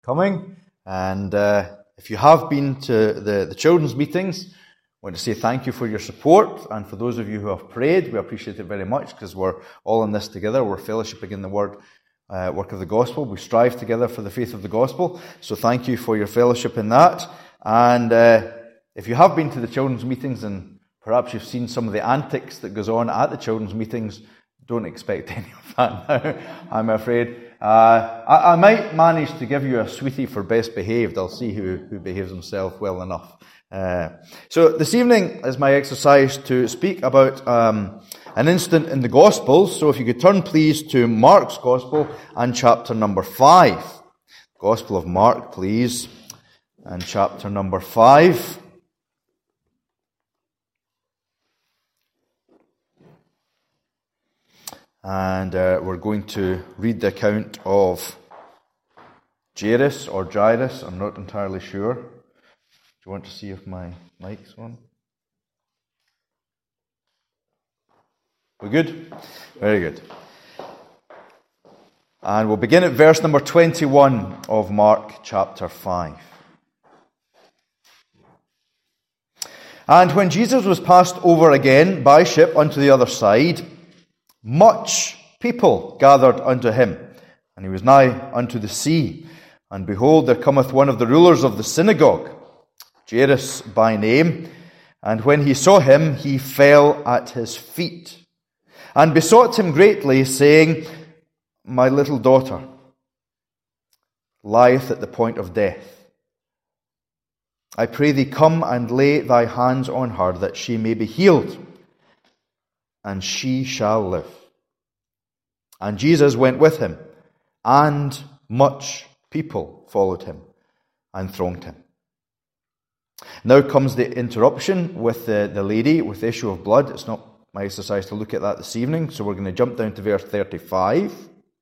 coming. And if you have been to the children's meetings, I want to say thank you for your support. And for those of you who have prayed, we appreciate it very much because we're all in this together. We're fellowshipping in the work of the gospel. We strive together for the faith of the gospel. So thank you for your fellowship in that. And if you have been to the children's meetings and perhaps you've seen some of the antics that goes on at the children's meetings, don't expect any of that now, I'm afraid. I might manage to give you a sweetie for best behaved. I'll see who behaves himself well enough. So this evening is my exercise to speak about an incident in the Gospels. So if you could turn please to Mark's Gospel and chapter number 5. Gospel of Mark, please, and chapter number 5. And we're going to read the account of Jairus or Jairus. I'm not entirely sure. Do you want to see if my mic's on? We good? Very good. And we'll begin at verse number 21 of Mark chapter 5. And when Jesus was passed over again by ship unto the other side, much people gathered unto him, and he was nigh unto the sea. And behold, there cometh one of the rulers of the synagogue, Jairus by name. And when he saw him, he fell at his feet, and besought him greatly, saying, My little daughter lieth at the point of death. I pray thee, come and lay thy hands on her, that she may be healed, and she shall live. And Jesus went with him, and much people followed him and thronged him. Now comes the interruption with the lady with the issue of blood. It's not my exercise to look at that this evening, so we're going to jump down to verse 35.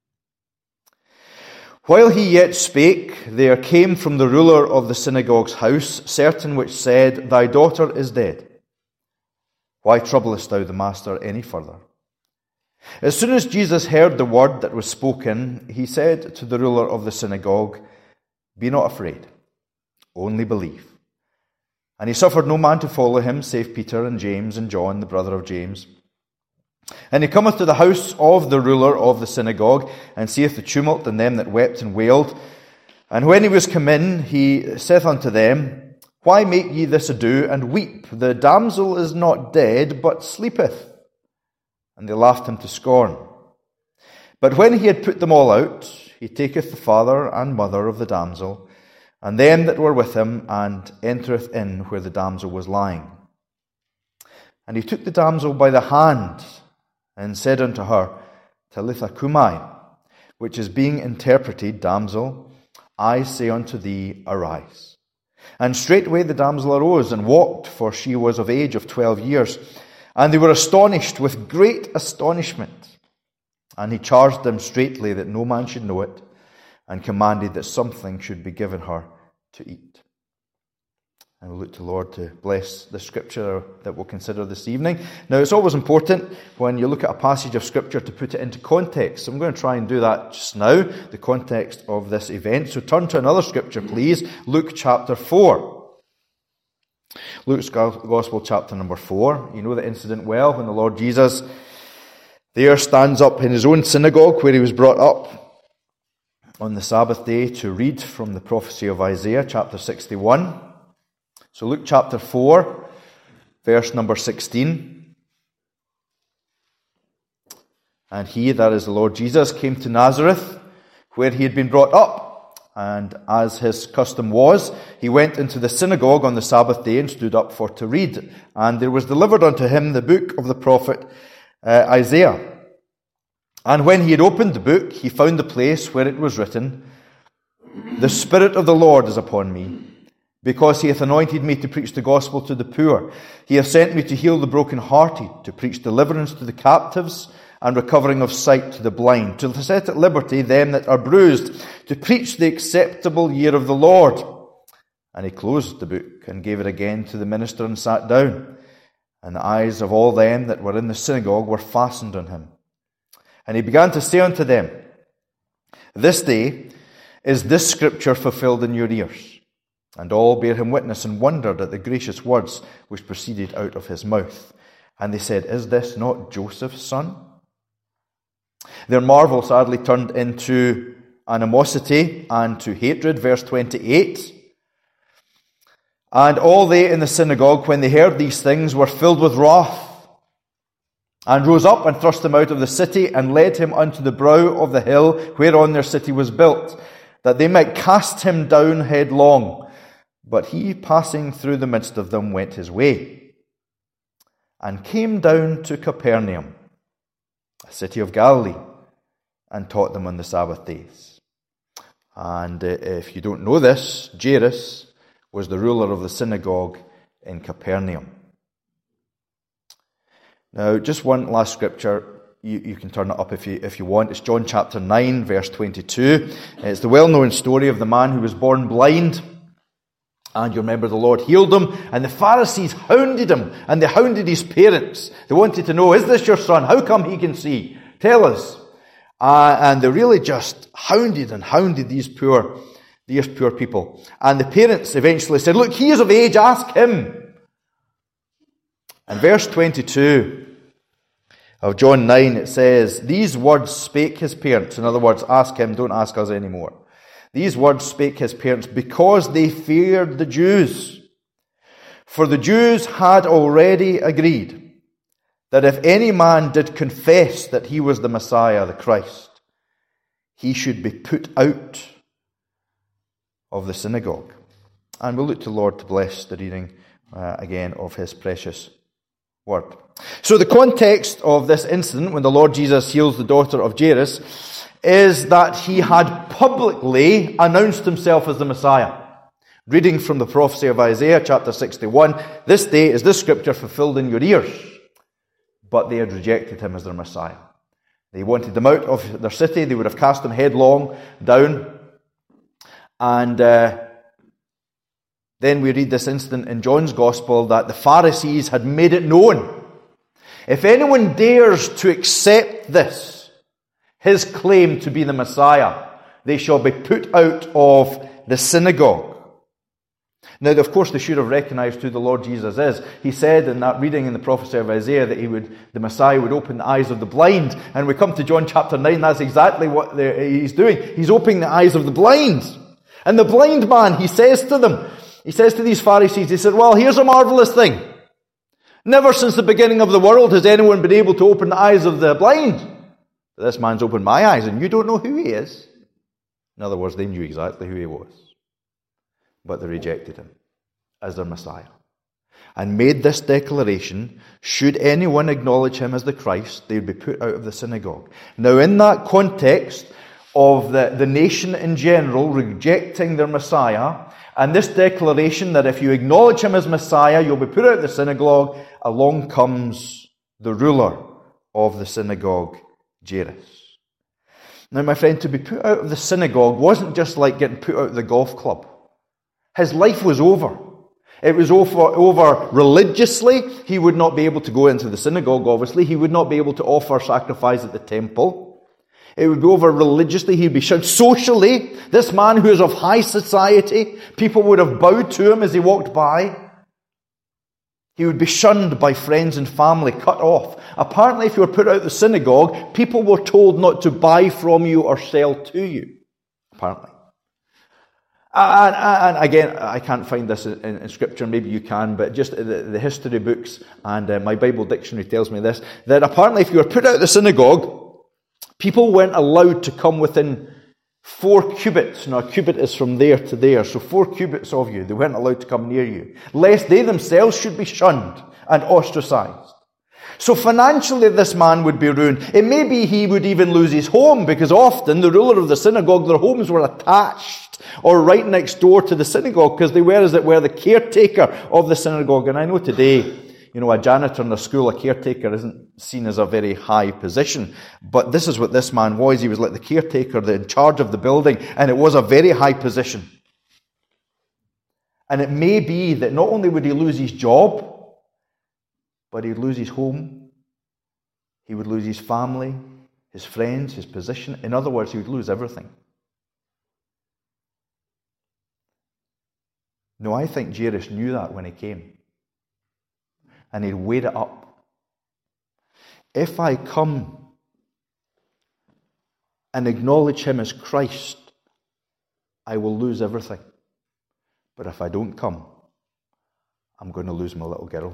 While he yet spake, there came from the ruler of the synagogue's house certain which said, Thy daughter is dead. Why troublest thou the master any further? As soon as Jesus heard the word that was spoken, he said to the ruler of the synagogue, Be not afraid, only believe. And he suffered no man to follow him, save Peter and James and John, the brother of James. And he cometh to the house of the ruler of the synagogue, and seeth the tumult and them that wept and wailed. And when he was come in, he saith unto them, Why make ye this ado, and weep? The damsel is not dead, but sleepeth. And they laughed him to scorn. But when he had put them all out, he taketh the father and mother of the damsel, and them that were with him, and entereth in where the damsel was lying. And he took the damsel by the hand, and said unto her, Talitha cumi, which is being interpreted, Damsel, I say unto thee, arise. And straightway the damsel arose, and walked, for she was of age of 12 years. And they were astonished with great astonishment. And he charged them straitly that no man should know it, and commanded that something should be given her to eat. And we'll look to the Lord to bless the scripture that we'll consider this evening. Now, it's always important when you look at a passage of scripture to put it into context. So I'm going to try and do that just now, the context of this event. So turn to another scripture, please. Luke chapter 4. Luke's Gospel, chapter number 4. You know the incident well, when the Lord Jesus there stands up in his own synagogue where he was brought up on the Sabbath day to read from the prophecy of Isaiah, chapter 61. So Luke chapter 4, verse number 16. And he, that is the Lord Jesus, came to Nazareth, where he had been brought up. And as his custom was, he went into the synagogue on the Sabbath day and stood up for to read. And there was delivered unto him the book of the prophet Isaiah. And when he had opened the book, he found the place where it was written, The Spirit of the Lord is upon me, because he hath anointed me to preach the gospel to the poor. He hath sent me to heal the brokenhearted, to preach deliverance to the captives, and recovering of sight to the blind, to set at liberty them that are bruised, to preach the acceptable year of the Lord. And he closed the book, and gave it again to the minister, and sat down. And the eyes of all them that were in the synagogue were fastened on him. And he began to say unto them, This day is this scripture fulfilled in your ears? And all bare him witness and wondered at the gracious words which proceeded out of his mouth. And they said, Is this not Joseph's son? Their marvel sadly turned into animosity and to hatred. Verse 28. And all they in the synagogue, when they heard these things, were filled with wrath, and rose up and thrust him out of the city, and led him unto the brow of the hill whereon their city was built, that they might cast him down headlong. But he, passing through the midst of them, went his way, and came down to Capernaum, a city of Galilee, and taught them on the Sabbath days. And if you don't know this, Jairus was the ruler of the synagogue in Capernaum. Now, just one last scripture. You can turn it up if you want. It's John chapter 9, verse 22. It's the well-known story of the man who was born blind. And you remember the Lord healed him. And the Pharisees hounded him. And they hounded his parents. They wanted to know, is this your son? How come he can see? Tell us. And they really just hounded these poor people. And the parents eventually said, look, he is of age, ask him. And verse 22 of John 9, it says, These words spake his parents. In other words, ask him, don't ask us anymore. These words spake his parents because they feared the Jews. For the Jews had already agreed that if any man did confess that he was the Messiah, the Christ, he should be put out of the synagogue. And we'll look to the Lord to bless the reading again of his precious word. So the context of this incident, when the Lord Jesus heals the daughter of Jairus, is that he had publicly announced himself as the Messiah. Reading from the prophecy of Isaiah, chapter 61, This day is this scripture fulfilled in your ears. But they had rejected him as their Messiah. They wanted him out of their city. They would have cast him headlong down. And then we read this incident in John's Gospel that the Pharisees had made it known. If anyone dares to accept this, his claim to be the Messiah, they shall be put out of the synagogue. Now, of course, they should have recognized who the Lord Jesus is. He said in that reading in the prophecy of Isaiah that the Messiah would open the eyes of the blind. And we come to John chapter 9, that's exactly what he's doing. He's opening the eyes of the blind. And the blind man, he says to these Pharisees, he said, well, here's a marvelous thing. Never since the beginning of the world has anyone been able to open the eyes of the blind. But this man's opened my eyes, and you don't know who he is. In other words, they knew exactly who he was. But they rejected him as their Messiah. And made this declaration, should anyone acknowledge him as the Christ, they would be put out of the synagogue. Now, in that context of the nation in general rejecting their Messiah, and this declaration that if you acknowledge him as Messiah, you'll be put out of the synagogue, along comes the ruler of the synagogue, Jairus. Now, my friend, to be put out of the synagogue wasn't just like getting put out of the golf club. His life was over. It was over religiously. He would not be able to go into the synagogue, obviously. He would not be able to offer sacrifice at the temple. It would be over religiously. He'd be shunned socially. This man who is of high society, people would have bowed to him as he walked by. He would be shunned by friends and family, cut off. Apparently, if you were put out of the synagogue, people were told not to buy from you or sell to you. Apparently. And again, I can't find this in Scripture, maybe you can, but just the history books and my Bible dictionary tells me this, that apparently if you were put out of the synagogue, people weren't allowed to come within 4 cubits. Now, a cubit is from there to there, so 4 cubits of you. They weren't allowed to come near you, lest they themselves should be shunned and ostracized. So financially, this man would be ruined. It may be he would even lose his home, because often the ruler of the synagogue, their homes were attached or right next door to the synagogue, because they were, as it were, the caretaker of the synagogue. And I know today, a janitor in a school, a caretaker, isn't seen as a very high position. But this is what this man was. He was like the caretaker, in charge of the building, and it was a very high position. And it may be that not only would he lose his job, but he'd lose his home, he would lose his family, his friends, his position. In other words, he would lose everything. No, I think Jairus knew that when he came. And he weighed it up. If I come and acknowledge him as Christ, I will lose everything. But if I don't come, I'm going to lose my little girl.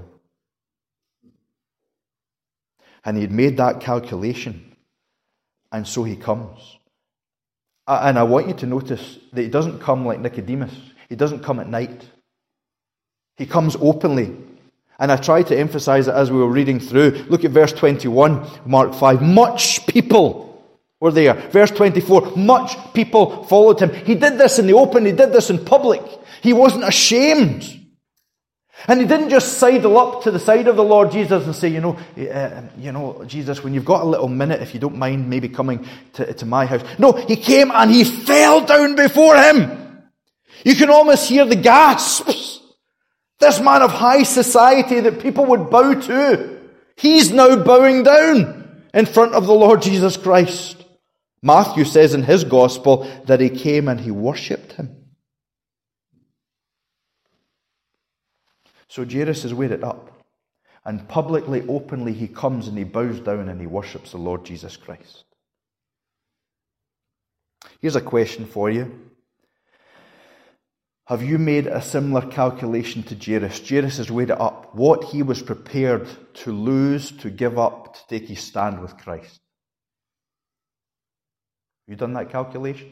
And he'd made that calculation. And so he comes. And I want you to notice that he doesn't come like Nicodemus. He doesn't come at night. He comes openly. And I tried to emphasize it as we were reading through. Look at verse 21, Mark 5. Much people were there. Verse 24, much people followed him. He did this in the open. He did this in public. He wasn't ashamed. And he didn't just sidle up to the side of the Lord Jesus and say, Jesus, when you've got a little minute, if you don't mind maybe coming to my house. No, he came and he fell down before him. You can almost hear the gasps. This man of high society that people would bow to. He's now bowing down in front of the Lord Jesus Christ. Matthew says in his gospel that he came and he worshipped him. So Jairus has weighed it up. And publicly, openly, he comes and he bows down and he worships the Lord Jesus Christ. Here's a question for you. Have you made a similar calculation to Jairus? Jairus has weighed it up. What he was prepared to lose, to give up, to take his stand with Christ. Have you done that calculation?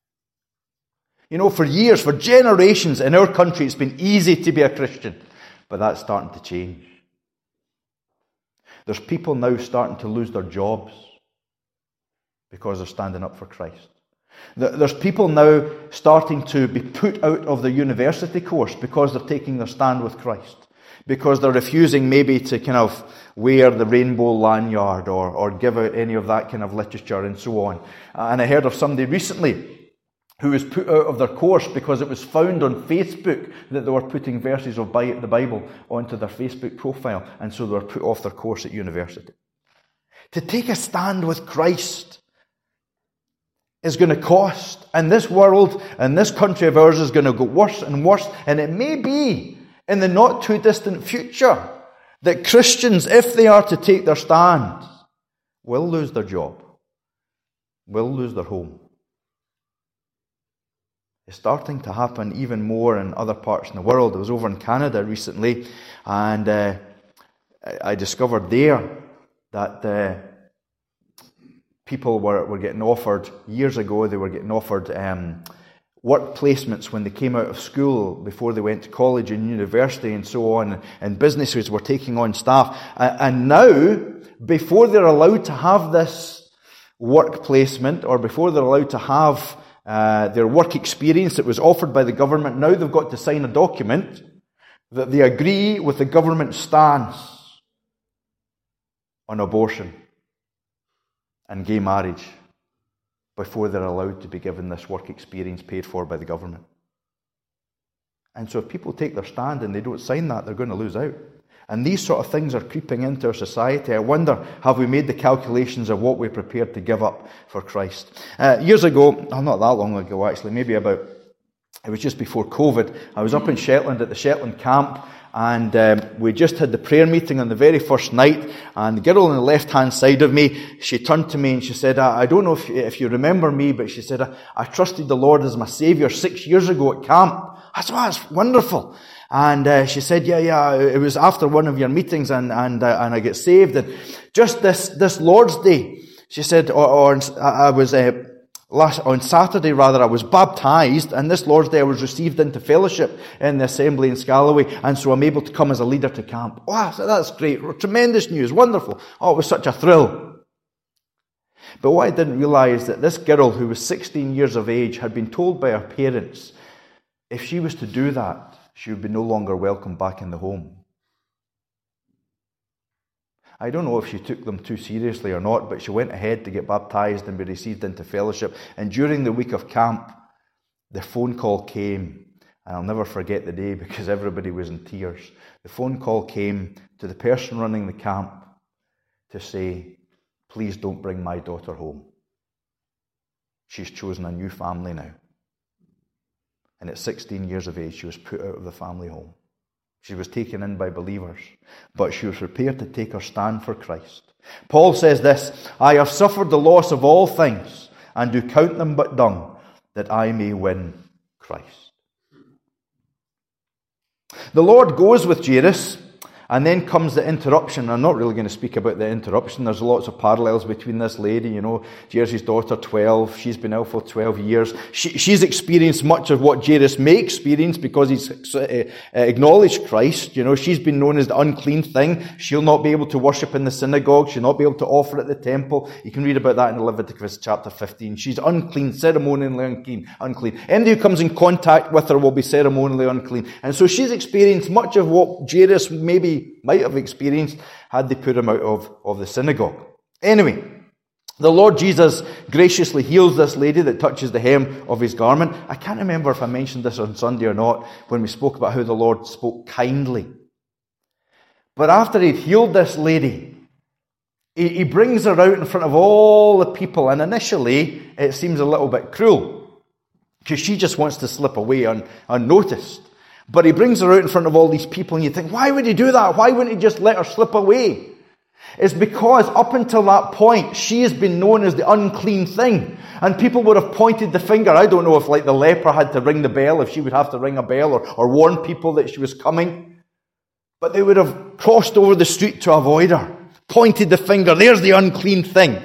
For years, for generations in our country, it's been easy to be a Christian. But that's starting to change. There's people now starting to lose their jobs because they're standing up for Christ. There's people now starting to be put out of their university course because they're taking their stand with Christ. Because they're refusing maybe to kind of wear the rainbow lanyard or give out any of that kind of literature and so on. And I heard of somebody recently who was put out of their course because it was found on Facebook that they were putting verses of the Bible onto their Facebook profile, and so they were put off their course at university. To take a stand with Christ is going to cost, and this world and this country of ours is going to go worse and worse, and it may be in the not too distant future that Christians, if they are to take their stand, will lose their job, will lose their home. It's starting to happen even more in other parts in the world. I was over in Canada recently, and I discovered there that people were getting offered, years ago, they were getting offered work placements when they came out of school, before they went to college and university and so on, and businesses were taking on staff. And now, before they're allowed to have this work placement, or before they're allowed to have their work experience that was offered by the government, now they've got to sign a document that they agree with the government's stance on abortion and gay marriage before they're allowed to be given this work experience paid for by the government. And so if people take their stand and they don't sign that, they're going to lose out. And these sort of things are creeping into our society. I wonder, have we made the calculations of what we're prepared to give up for Christ? Years ago, not that long ago actually, it was just before COVID, I was up in Shetland at the Shetland camp, and we just had the prayer meeting on the very first night, and the girl on the left-hand side of me, she turned to me and she said, I don't know if you remember me, but she said, I trusted the Lord as my Saviour 6 years ago at camp. I said, that's wonderful. And she said, yeah, it was after one of your meetings, and I get saved. And just this Lord's Day, she said, I was on Saturday rather, I was baptized, and this Lord's Day I was received into fellowship in the assembly in Scalloway, and so I'm able to come as a leader to camp. Wow, so that's great, tremendous news, wonderful. Oh, it was such a thrill. But what I didn't realise, that this girl who was 16 years of age had been told by her parents, if she was to do that, she would be no longer welcome back in the home. I don't know if she took them too seriously or not, but she went ahead to get baptized and be received into fellowship. And during the week of camp, the phone call came, and I'll never forget the day because everybody was in tears. The phone call came to the person running the camp to say, please don't bring my daughter home. She's chosen a new family now. And at 16 years of age, she was put out of the family home. She was taken in by believers, but she was prepared to take her stand for Christ. Paul says this, I have suffered the loss of all things, and do count them but dung, that I may win Christ. The Lord goes with Jairus, and then comes the interruption. I'm not really going to speak about the interruption. There's lots of parallels between this lady, Jairus' daughter, 12. She's been ill for 12 years. She's experienced much of what Jairus may experience because he's acknowledged Christ. She's been known as the unclean thing. She'll not be able to worship in the synagogue. She'll not be able to offer at the temple. You can read about that in Leviticus chapter 15. She's unclean, ceremonially unclean. Anybody who comes in contact with her will be ceremonially unclean. And so she's experienced much of what Jairus might have experienced had they put him out of the synagogue. Anyway, the Lord Jesus graciously heals this lady that touches the hem of his garment. I can't remember if I mentioned this on Sunday or not when we spoke about how the Lord spoke kindly. But after he'd healed this lady, he brings her out in front of all the people, and initially it seems a little bit cruel because she just wants to slip away unnoticed. But he brings her out in front of all these people, and you think, why would he do that? Why wouldn't he just let her slip away? It's because up until that point, she has been known as the unclean thing. And people would have pointed the finger. I don't know if like the leper had to ring the bell, if she would have to ring a bell or warn people that she was coming. But they would have crossed over the street to avoid her, pointed the finger, there's the unclean thing.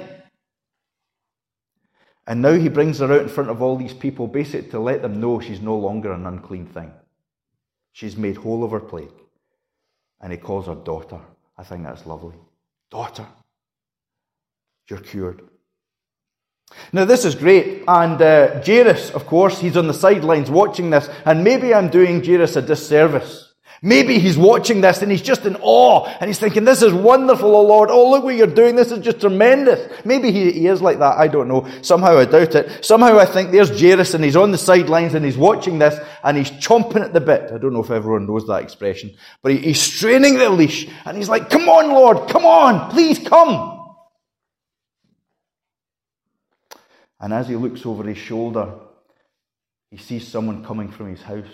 And now he brings her out in front of all these people, basically to let them know she's no longer an unclean thing. She's made whole of her plague. And he calls her daughter. I think that's lovely. Daughter, you're cured. Now this is great. And Jairus, of course, he's on the sidelines watching this. And maybe I'm doing Jairus a disservice. Maybe he's watching this and he's just in awe. And he's thinking, this is wonderful, oh Lord. Oh, look what you're doing. This is just tremendous. Maybe he is like that. I don't know. Somehow I doubt it. Somehow I think there's Jairus and he's on the sidelines and he's watching this and he's chomping at the bit. I don't know if everyone knows that expression. But he's straining the leash and he's like, come on, Lord. Come on. Please come. And as he looks over his shoulder, he sees someone coming from his house.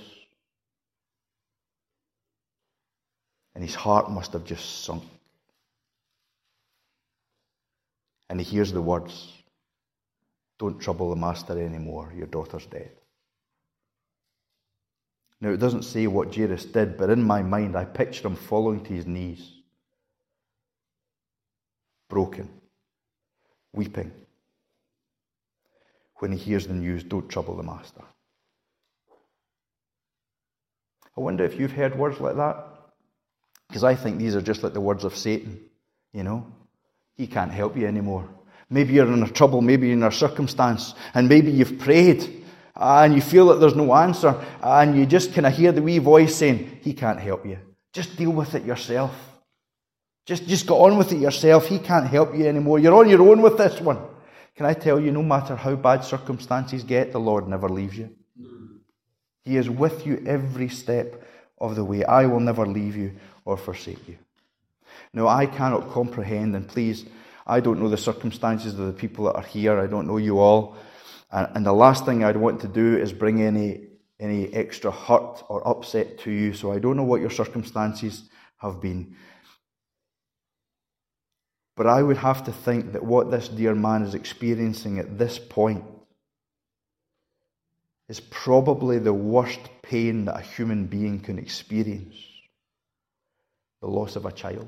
And his heart must have just sunk. And he hears the words, don't trouble the master anymore, your daughter's dead. Now it doesn't say what Jairus did, but in my mind I picture him falling to his knees, broken, weeping, when he hears the news, don't trouble the master. I wonder if you've heard words like that. Because I think these are just like the words of Satan, He can't help you anymore. Maybe you're in a trouble, maybe you're in a circumstance, and maybe you've prayed, and you feel that there's no answer, and you just kind of hear the wee voice saying, he can't help you. Just deal with it yourself. Just go on with it yourself. He can't help you anymore. You're on your own with this one. Can I tell you, no matter how bad circumstances get, the Lord never leaves you. He is with you every step of the way. I will never leave you or forsake you. Now, I cannot comprehend, and please, I don't know the circumstances of the people that are here. I don't know you all. And the last thing I'd want to do is bring any extra hurt or upset to you. So I don't know what your circumstances have been. But I would have to think that what this dear man is experiencing at this point is probably the worst pain that a human being can experience. The loss of a child.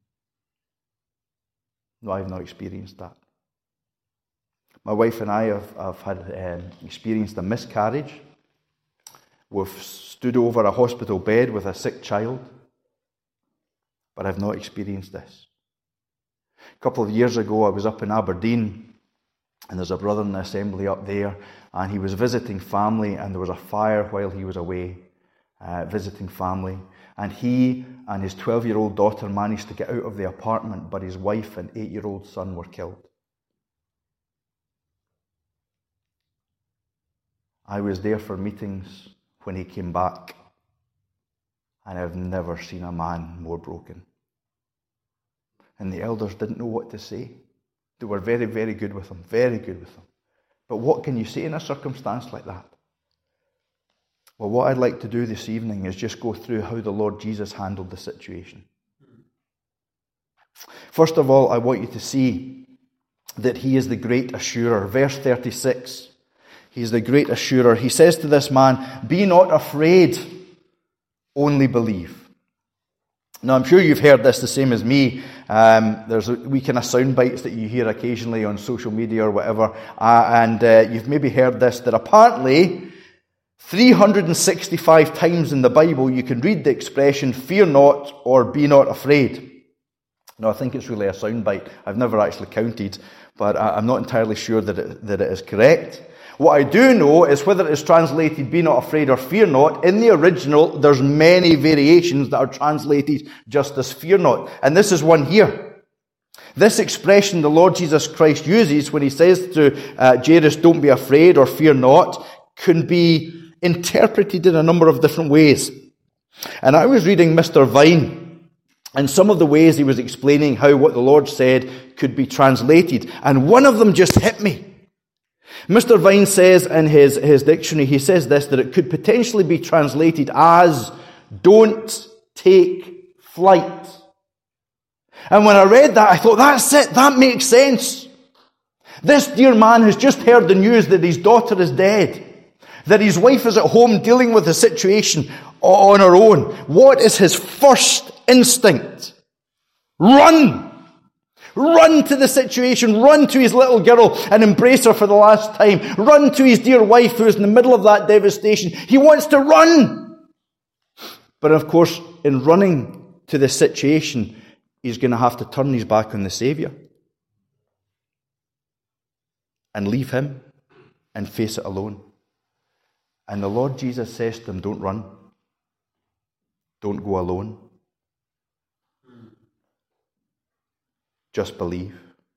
No, I've not experienced that. My wife and I have had experienced a miscarriage. We've stood over a hospital bed with a sick child. But I've not experienced this. A couple of years ago, I was up in Aberdeen, and there's a brother in the assembly up there, and he was visiting family, and there was a fire while he was away visiting family. And he and his 12-year-old daughter managed to get out of the apartment, but his wife and 8-year-old son were killed. I was there for meetings when he came back, and I've never seen a man more broken. And the elders didn't know what to say. They were very, very good with him, very good with him. But what can you say in a circumstance like that? Well, what I'd like to do this evening is just go through how the Lord Jesus handled the situation. First of all, I want you to see that he is the great assurer. Verse 36, he's the great assurer. He says to this man, "Be not afraid, only believe." Now, I'm sure you've heard this the same as me. There's wee kind of sound bites that you hear occasionally on social media or whatever, and you've maybe heard this, that apparently 365 times in the Bible you can read the expression, "fear not" or "be not afraid." Now, I think it's really a sound bite. I've never actually counted, but I'm not entirely sure that it is correct. What I do know is whether it's translated "be not afraid" or "fear not." In the original, there's many variations that are translated just as "fear not." And this is one here. This expression the Lord Jesus Christ uses when he says to Jairus, "Don't be afraid" or "fear not," can be interpreted in a number of different ways. And I was reading Mr. Vine, and some of the ways he was explaining how what the Lord said could be translated. And one of them just hit me. Mr. Vine says in his dictionary, he says this, that it could potentially be translated as, "Don't take flight." And when I read that, I thought, that's it, that makes sense. This dear man has just heard the news that his daughter is dead, that his wife is at home dealing with the situation on her own. What is his first instinct? Run! Run to the situation. Run to his little girl and embrace her for the last time. Run to his dear wife who is in the middle of that devastation. He wants to run. But of course, in running to the situation, he's going to have to turn his back on the Saviour and leave him and face it alone. And the Lord Jesus says to him, "Don't run. Don't go alone. Just believe."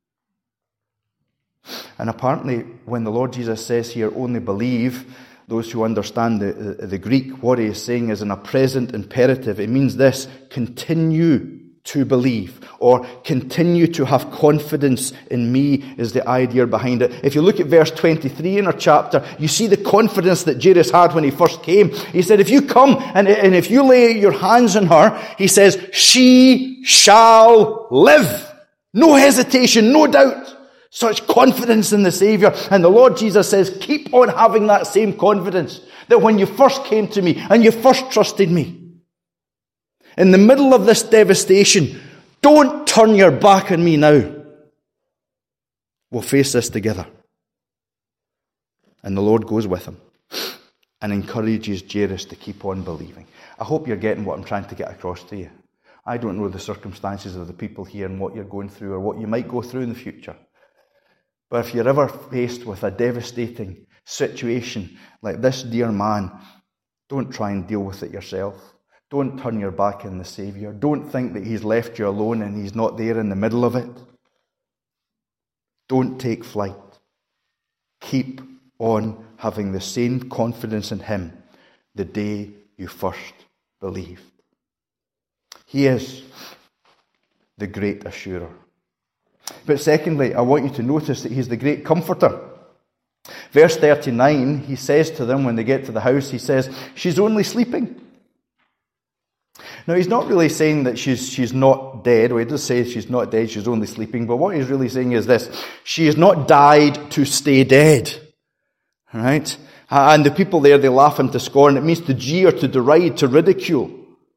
And apparently, when the Lord Jesus says here, "only believe," those who understand the Greek, what he is saying is in a present imperative. It means this: continue to believe, or continue to have confidence in me, is the idea behind it. If you look at verse 23 in our chapter, you see the confidence that Jairus had when he first came. He said, "If you come and if you lay your hands on her," he says, "she shall live." No hesitation, no doubt. Such confidence in the Saviour. And the Lord Jesus says, keep on having that same confidence. That when you first came to me and you first trusted me, in the middle of this devastation, don't turn your back on me now. We'll face this together. And the Lord goes with him and encourages Jairus to keep on believing. I hope you're getting what I'm trying to get across to you. I don't know the circumstances of the people here and what you're going through or what you might go through in the future. But if you're ever faced with a devastating situation like this dear man, don't try and deal with it yourself. Don't turn your back on the Saviour. Don't think that he's left you alone and he's not there in the middle of it. Don't take flight. Keep on having the same confidence in him the day you first believed. He is the great assurer. But secondly, I want you to notice that he's the great comforter. Verse 39, he says to them when they get to the house, he says, "She's only sleeping." Now, he's not really saying that she's not dead. Well, he does say she's not dead, she's only sleeping. But what he's really saying is this: she has not died to stay dead. All right? And the people there, they laugh him to scorn. It means to jeer, to deride, to ridicule,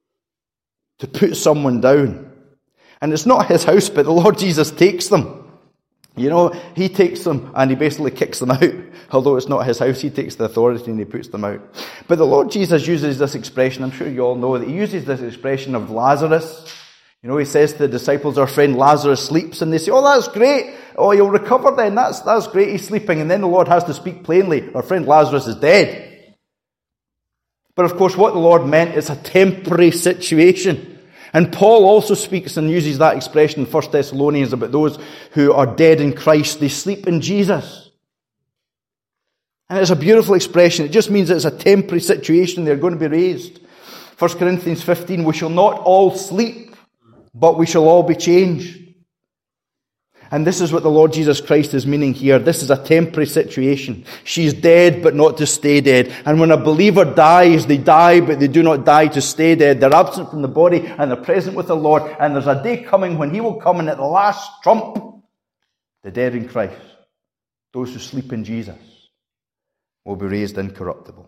to put someone down. And it's not his house, but the Lord Jesus takes them. You know, he takes them and he basically kicks them out. Although it's not his house, he takes the authority and he puts them out. But the Lord Jesus uses this expression, I'm sure you all know that he uses this expression of Lazarus. You know, he says to the disciples, "Our friend Lazarus sleeps," and they say, "Oh, that's great. Oh, he'll recover then. That's great, he's sleeping." And then the Lord has to speak plainly, "Our friend Lazarus is dead." But of course, what the Lord meant is a temporary situation. And Paul also speaks and uses that expression in 1 Thessalonians about those who are dead in Christ. They sleep in Jesus. And it's a beautiful expression. It just means it's a temporary situation. They're going to be raised. 1 Corinthians 15, "We shall not all sleep, but we shall all be changed." And this is what the Lord Jesus Christ is meaning here. This is a temporary situation. She's dead, but not to stay dead. And when a believer dies, they die, but they do not die to stay dead. They're absent from the body, and they're present with the Lord. And there's a day coming when He will come, and at the last trump, the dead in Christ, those who sleep in Jesus, will be raised incorruptible.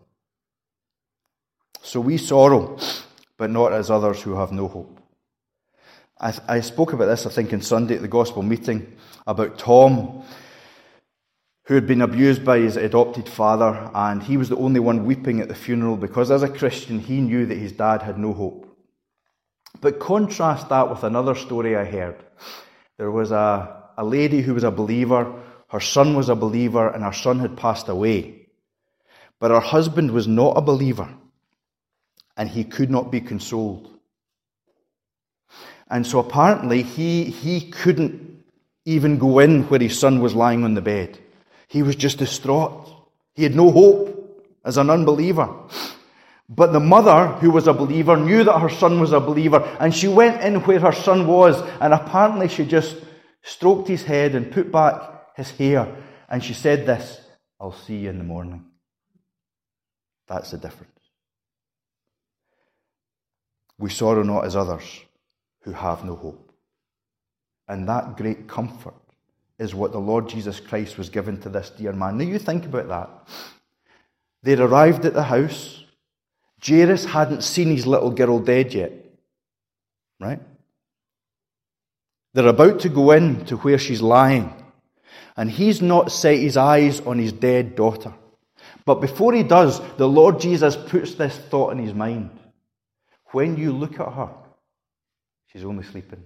So we sorrow, but not as others who have no hope. I spoke about this, I think, on Sunday at the gospel meeting, about Tom, who had been abused by his adopted father, and he was the only one weeping at the funeral because as a Christian he knew that his dad had no hope. But contrast that with another story I heard. There was a lady who was a believer, her son was a believer, and her son had passed away. But her husband was not a believer, and he could not be consoled. And so apparently he couldn't even go in where his son was lying on the bed. He was just distraught. He had no hope as an unbeliever. But the mother, who was a believer, knew that her son was a believer, and she went in where her son was, and apparently she just stroked his head and put back his hair, and she said this, "I'll see you in the morning." That's the difference. We sorrow not as others who have no hope. And that great comfort is what the Lord Jesus Christ was given to this dear man. Now you think about that. They'd arrived at the house. Jairus hadn't seen his little girl dead yet. Right? They're about to go in to where she's lying. And he's not set his eyes on his dead daughter. But before he does, the Lord Jesus puts this thought in his mind. When you look at her, she's only sleeping.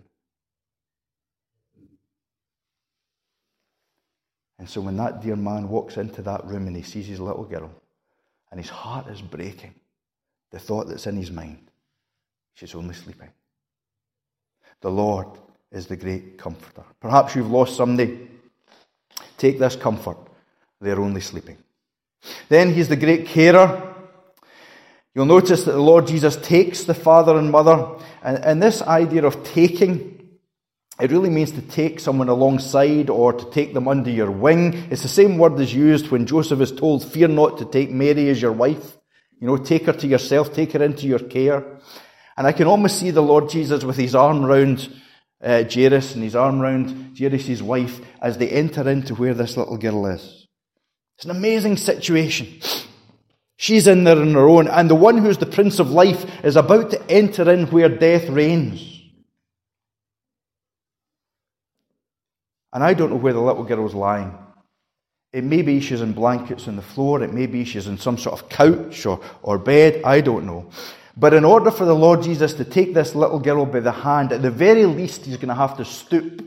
And so when that dear man walks into that room and he sees his little girl, and his heart is breaking, the thought that's in his mind, she's only sleeping. The Lord is the great comforter. Perhaps you've lost somebody. Take this comfort. They're only sleeping. Then he's the great carer. You'll notice that the Lord Jesus takes the father and mother. And this idea of taking, it really means to take someone alongside or to take them under your wing. It's the same word as used when Joseph is told, "Fear not to take Mary as your wife." Take her to yourself, take her into your care. And I can almost see the Lord Jesus with his arm round Jairus and his arm round Jairus' wife as they enter into where this little girl is. It's an amazing situation. She's in there on her own, and the one who's the Prince of Life is about to enter in where death reigns. And I don't know where the little girl's lying. It may be she's in blankets on the floor, it may be she's in some sort of couch or bed, I don't know. But in order for the Lord Jesus to take this little girl by the hand, at the very least he's going to have to stoop.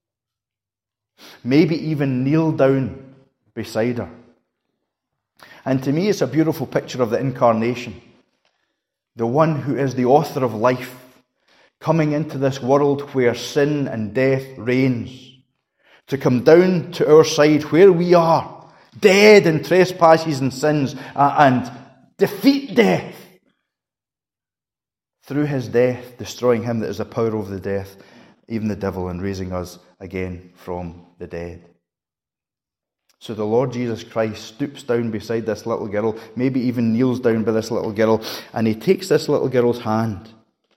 Maybe even kneel down beside her. And to me, it's a beautiful picture of the incarnation. The one who is the author of life, coming into this world where sin and death reigns, to come down to our side where we are, dead in trespasses and sins, and defeat death through his death, destroying him that is the power over the death, even the devil, and raising us again from the dead. So the Lord Jesus Christ stoops down beside this little girl, maybe even kneels down by this little girl, and he takes this little girl's hand.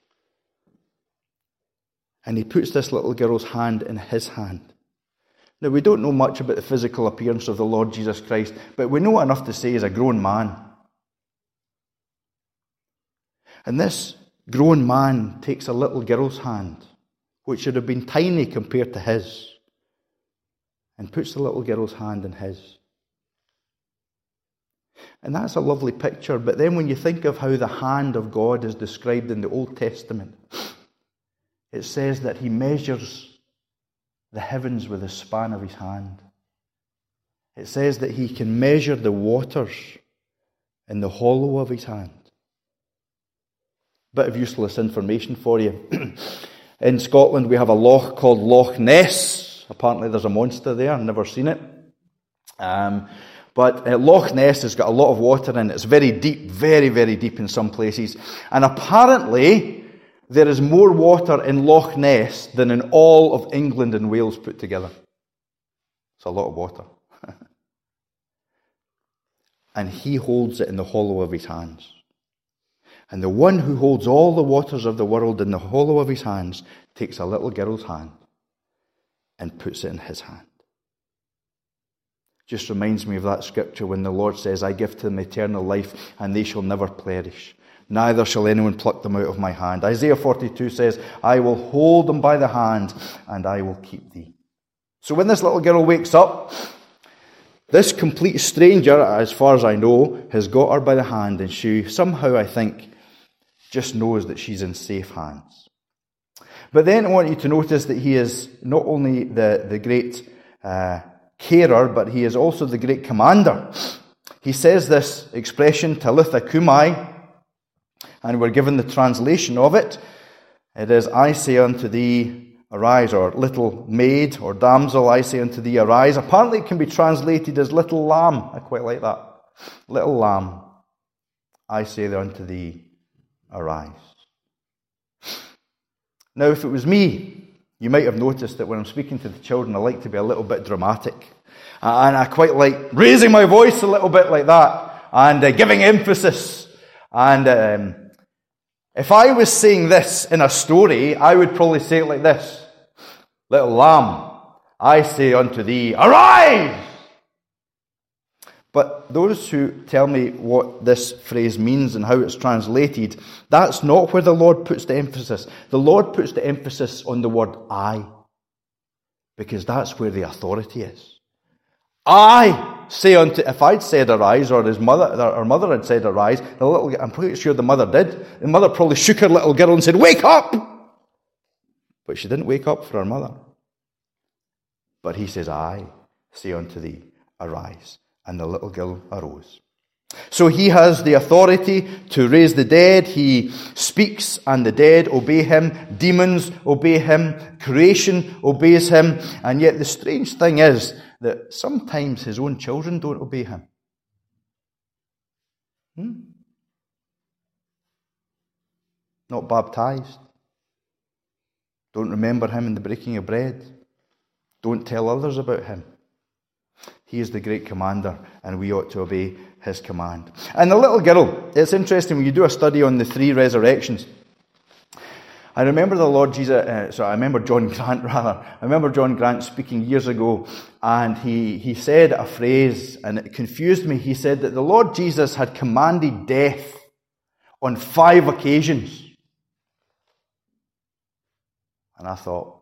And he puts this little girl's hand in his hand. Now, we don't know much about the physical appearance of the Lord Jesus Christ, but we know enough to say he's a grown man. And this grown man takes a little girl's hand, which should have been tiny compared to his, and puts the little girl's hand in his. And that's a lovely picture, but then when you think of how the hand of God is described in the Old Testament, it says that he measures the heavens with the span of his hand. It says that he can measure the waters in the hollow of his hand. Bit of useless information for you. In Scotland we have a loch called Loch Ness. Apparently there's a monster there, I've never seen it. But Loch Ness has got a lot of water in it. It's very deep, very, very deep in some places. And apparently there is more water in Loch Ness than in all of England and Wales put together. It's a lot of water. And he holds it in the hollow of his hands. And the one who holds all the waters of the world in the hollow of his hands takes a little girl's hand and puts it in his hand. Just reminds me of that scripture when the Lord says, I give to them eternal life, and they shall never perish. Neither shall anyone pluck them out of my hand. Isaiah 42 says, I will hold them by the hand, and I will keep thee. So when this little girl wakes up, this complete stranger, as far as I know, has got her by the hand, and she somehow, I think, just knows that she's in safe hands. But then I want you to notice that he is not only the great carer, but he is also the great commander. He says this expression, Talitha Kumai, and we're given the translation of it. It is, I say unto thee, arise, or little maid, or damsel, I say unto thee, arise. Apparently it can be translated as little lamb. I quite like that. Little lamb, I say unto thee, arise. Now, if it was me, you might have noticed that when I'm speaking to the children, I like to be a little bit dramatic. And I quite like raising my voice a little bit like that, and giving emphasis. And if I was saying this in a story, I would probably say it like this. Little lamb, I say unto thee, arise! But those who tell me what this phrase means and how it's translated, that's not where the Lord puts the emphasis. The Lord puts the emphasis on the word I, because that's where the authority is. I say unto, if I'd said arise, or her mother had said arise, I'm pretty sure the mother did. The mother probably shook her little girl and said, wake up! But she didn't wake up for her mother. But he says, I say unto thee, arise. And the little girl arose. So he has the authority to raise the dead. He speaks and the dead obey him. Demons obey him. Creation obeys him. And yet the strange thing is that sometimes his own children don't obey him. Not baptized. Don't remember him in the breaking of bread. Don't tell others about him. He is the great commander, and we ought to obey his command. And the little girl, it's interesting when you do a study on the three resurrections. I remember I remember John Grant rather. I remember John Grant speaking years ago, and he said a phrase, and it confused me. He said that the Lord Jesus had commanded death on 5 occasions. And I thought,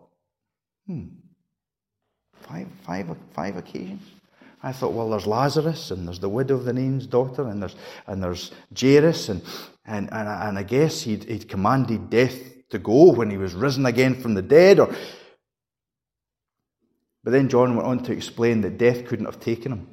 5 occasions? I thought, well, there's Lazarus, and there's the widow of the Nain's daughter, and there's Jairus, and I guess he'd commanded death to go when he was risen again from the dead. But then John went on to explain that death couldn't have taken him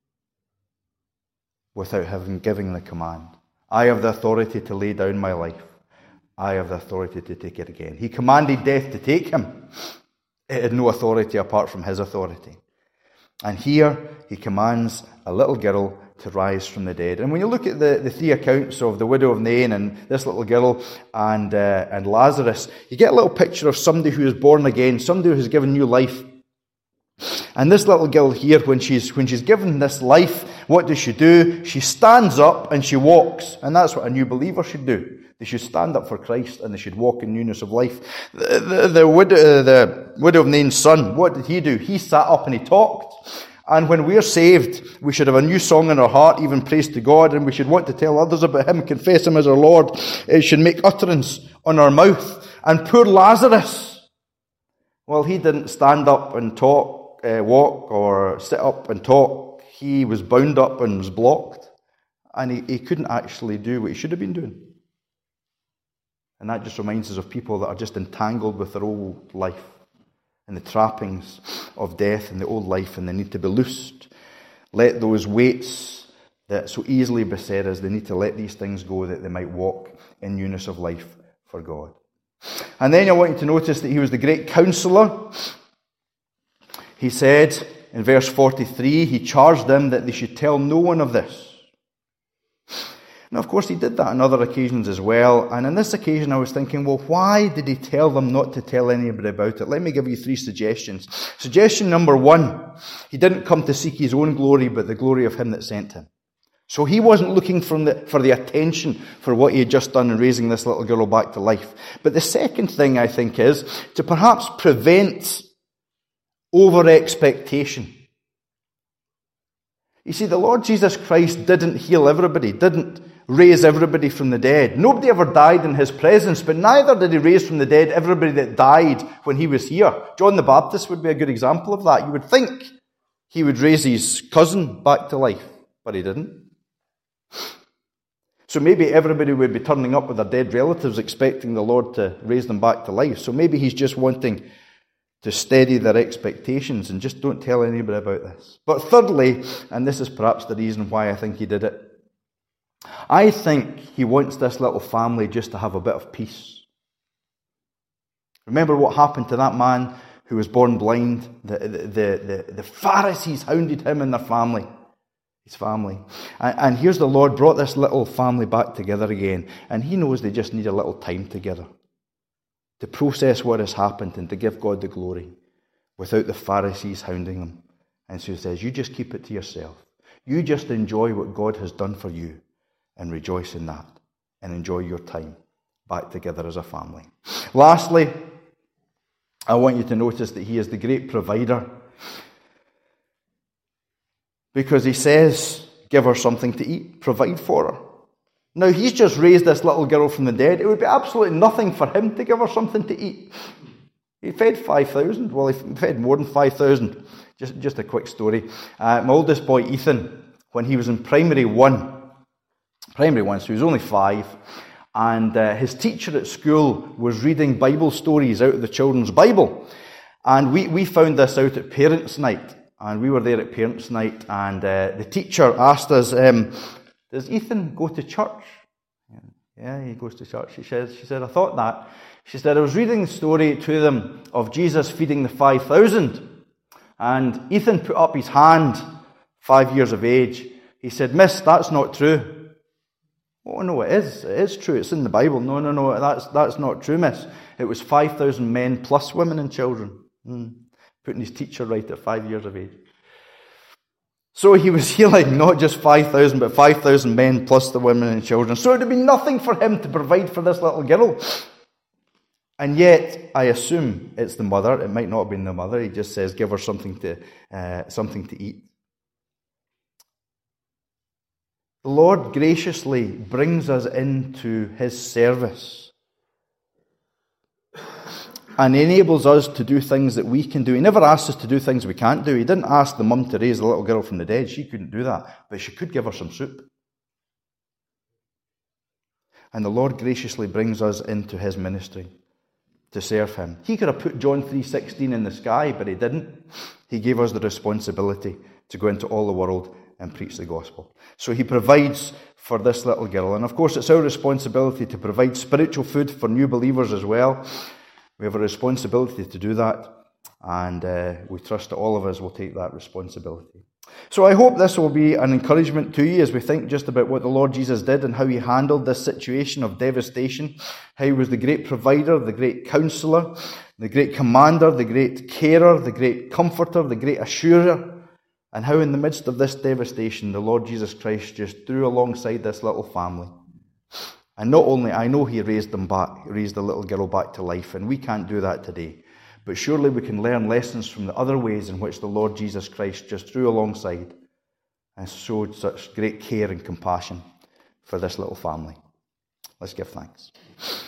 without having given the command. I have the authority to lay down my life. I have the authority to take it again. He commanded death to take him. It had no authority apart from his authority. And here he commands a little girl to rise from the dead. And when you look at the 3 accounts of the widow of Nain and this little girl and Lazarus, you get a little picture of somebody who is born again, somebody who has given new life. And this little girl here, when she's given this life, what does she do? She stands up and she walks. And that's what a new believer should do. They should stand up for Christ and they should walk in newness of life. The widow of Nain's son, what did he do? He sat up and he talked. And when we're saved, we should have a new song in our heart, even praise to God, and we should want to tell others about him, confess him as our Lord. It should make utterance on our mouth. And poor Lazarus, well, he didn't stand up and walk, or sit up and talk. He was bound up and was blocked. And he couldn't actually do what he should have been doing. And that just reminds us of people that are just entangled with their old life and the trappings of death in the old life, and they need to be loosed. Let those weights that so easily beset us, they need to let these things go that they might walk in newness of life for God. And then I want you to notice that he was the great counselor. He said in verse 43, he charged them that they should tell no one of this. Now, of course, he did that on other occasions as well. And on this occasion, I was thinking, well, why did he tell them not to tell anybody about it? Let me give you 3 suggestions. Suggestion number 1, he didn't come to seek his own glory, but the glory of him that sent him. So he wasn't looking for the attention for what he had just done in raising this little girl back to life. But the second thing, I think, is to perhaps prevent over-expectation. You see, the Lord Jesus Christ didn't heal everybody, didn't raise everybody from the dead. Nobody ever died in his presence, but neither did he raise from the dead everybody that died when he was here. John the Baptist would be a good example of that. You would think he would raise his cousin back to life, but he didn't. So maybe everybody would be turning up with their dead relatives expecting the Lord to raise them back to life. So maybe he's just wanting to steady their expectations and just don't tell anybody about this. But thirdly, and this is perhaps the reason why I think he did it, I think he wants this little family just to have a bit of peace. Remember what happened to that man who was born blind? The Pharisees hounded him and their family. His family. And here's the Lord brought this little family back together again. And he knows they just need a little time together to process what has happened and to give God the glory without the Pharisees hounding them. And so he says, you just keep it to yourself. You just enjoy what God has done for you and rejoice in that and enjoy your time back together as a family. Lastly, I want you to notice that he is the great provider, because he says, give her something to eat, provide for her. Now, he's just raised this little girl from the dead. It would be absolutely nothing for him to give her something to eat. He fed 5,000. Well, he fed more than 5,000. Just a quick story. My oldest boy, Ethan, when he was in primary one, so he was only 5, and his teacher at school was reading Bible stories out of the children's Bible. And we found this out at parents' night. And we were there at parents' night, and the teacher asked us, does Ethan go to church? Yeah, he goes to church. She said, I thought that. She said, I was reading the story to them of Jesus feeding the 5,000. And Ethan put up his hand, 5 years of age. He said, Miss, that's not true. Oh, no, it is. It is true. It's in the Bible. No, that's not true, miss. It was 5,000 men plus women and children. Putting his teacher right at 5 years of age. So he was healing not just 5,000, but 5,000 men plus the women and children. So it would be nothing for him to provide for this little girl. And yet, I assume it's the mother. It might not have been the mother. He just says, give her something to eat. The Lord graciously brings us into his service and enables us to do things that we can do. He never asks us to do things we can't do. He didn't ask the mum to raise the little girl from the dead. She couldn't do that. But she could give her some soup. And the Lord graciously brings us into his ministry to serve him. He could have put John 3:16 in the sky, but he didn't. He gave us the responsibility to go into all the world and preach the gospel. So he provides for this little girl. And of course, it's our responsibility to provide spiritual food for new believers as well. We have a responsibility to do that, and we trust that all of us will take that responsibility. So I hope this will be an encouragement to you as we think just about what the Lord Jesus did and how he handled this situation of devastation, how he was the great provider, the great counselor, the great commander, the great carer, the great comforter, the great assurer, and how in the midst of this devastation, the Lord Jesus Christ just drew alongside this little family. And not only, I know he raised the little girl back to life, and we can't do that today. But surely we can learn lessons from the other ways in which the Lord Jesus Christ just drew alongside and showed such great care and compassion for this little family. Let's give thanks.